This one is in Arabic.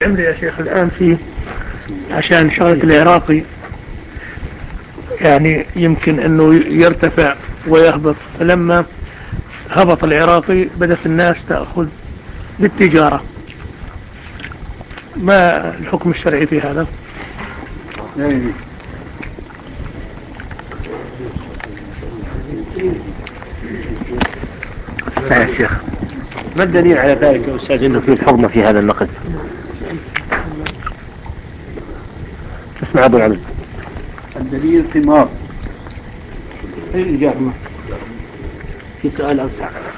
عمري يا شيخ الآن في عشان شغلة العراقي يعني يمكن أنه يرتفع ويهبط، فلما هبط العراقي بدأت الناس تأخذ بالتجارة. ما الحكم الشرعي في هذا؟ صحيح يا شيخ. ما الدليل على ذلك يا أستاذ أنه في الحرمة في هذا النقد؟ اسمع أبو العبد. الدليل ثمار. الإجابة في سؤال أوسع.